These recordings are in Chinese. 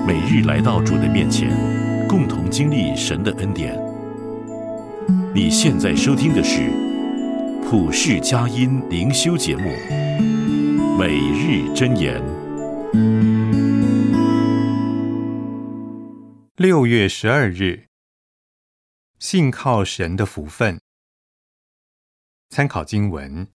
每日来到主的面前，共同经历神的恩典。你现在收听的是普世佳音灵修节目《每日箴言》。 6月12日，信靠神的福分。参考经文：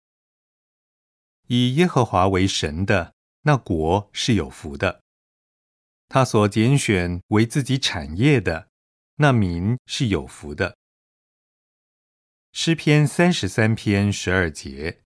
以耶和华为神的，那国是有福的；他所拣选为自己产业的，那民是有福的。诗篇33篇12节。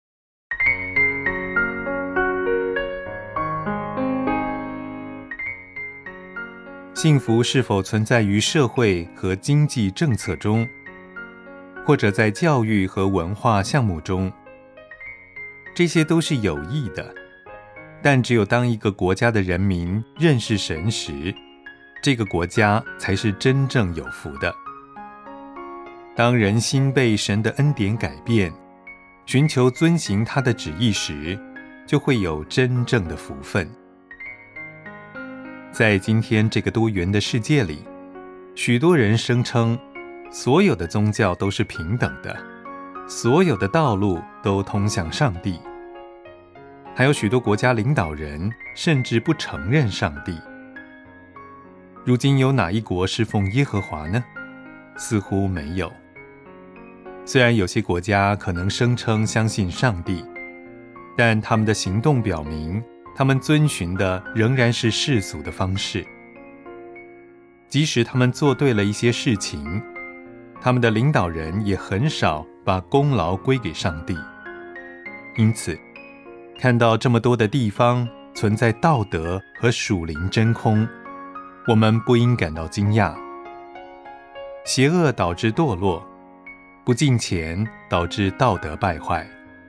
幸福是否存在于社会和经济政策中，或者在教育和文化项目中？这些都是有益的，但只有当一个国家的人民认识神时，这个国家才是真正有福的。当人心被神的恩典改变，寻求遵行他的旨意时，就会有真正的福分。在今天这个多元的世界里，许多人声称所有的宗教都是平等的，所有的道路都通向上帝。还有许多国家领导人甚至不承认上帝。如今有哪一国侍奉耶和华呢？似乎没有。虽然有些国家可能声称相信上帝，但他们的行动表明，他们遵循的仍然是世俗的方式。即使他们做对了一些事情，他们的领导人也很少把功劳归给上帝。因此，看到这么多的地方存在道德和属灵真空，我们不应感到惊讶。邪恶导致堕落，不敬虔导致道德败坏。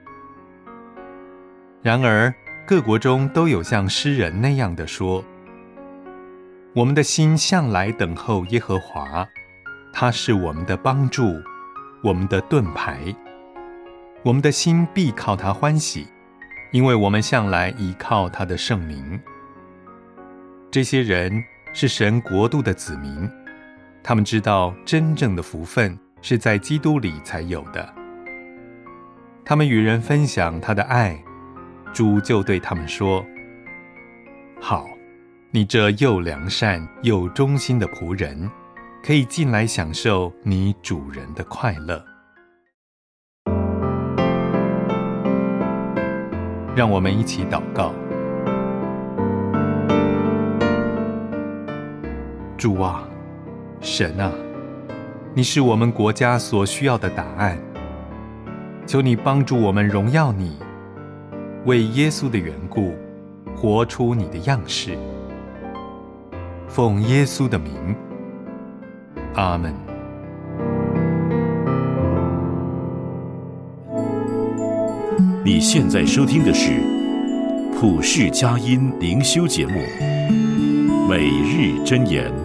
然而，各国中都有像诗人那样的说：我们的心向来等候耶和华，他是我们的帮助，我们的盾牌。我们的心必靠他欢喜，因为我们向来依靠他的圣名。这些人是神国度的子民，他们知道真正的福分是在基督里才有的。他们与人分享他的爱，主就对他们说：好，你这又良善又忠心的仆人，可以进来享受你主人的快乐。让我们一起祷告。主啊，神啊，你是我们国家所需要的答案，求你帮助我们荣耀你，为耶稣的缘故，活出你的样式。奉耶稣的名，阿们。 你现在收听的是普世佳音灵修节目《每日箴言》。